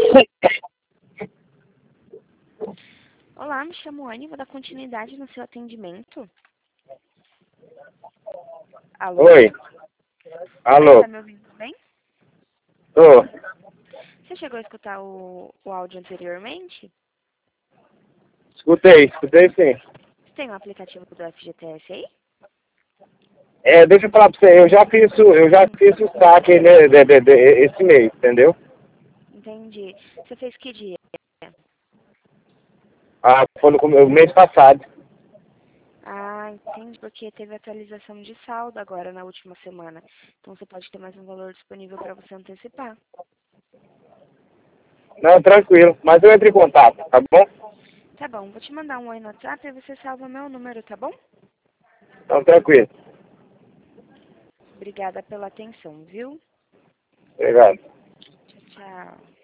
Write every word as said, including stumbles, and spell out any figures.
Olá, me chamo Anne, vou dar continuidade no seu atendimento. Alô? Oi. Alô. Tá me ouvindo bem? Tô. Você chegou a escutar o, o áudio anteriormente? Escutei, escutei sim. Você tem um aplicativo do F G T S aí? É, deixa eu falar pra você, eu já fiz o, eu já fiz o saque né, de, de, de, esse mês, entendeu? Entendi. Você fez que dia? Ah, foi no come- o mês passado. Ah, entendi, porque teve atualização de saldo agora na última semana. Então você pode ter mais um valor disponível para você antecipar. Não, tranquilo, mas eu entro em contato, tá bom? Tá bom, vou te mandar um oi no WhatsApp e você salva meu número, tá bom? Então, tranquilo. Obrigada pela atenção, viu? Obrigado. Tchau, tchau.